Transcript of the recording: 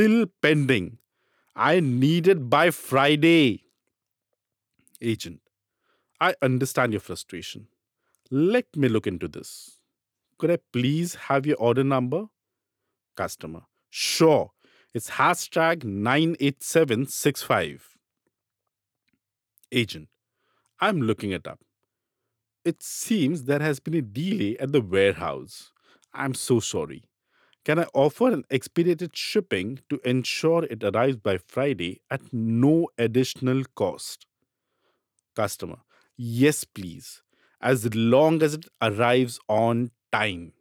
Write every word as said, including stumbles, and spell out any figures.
Still pending. I need it by Friday. Agent, I understand your frustration. Let me look into this. Could I please have your order number? Customer, sure. It's hashtag nine eight seven six five. Agent, I'm looking it up. It seems there has been a delay at the warehouse. I'm so sorry. Can I offer an expedited shipping to ensure it arrives by Friday at no additional cost? Customer, yes, please, as long as it arrives on time.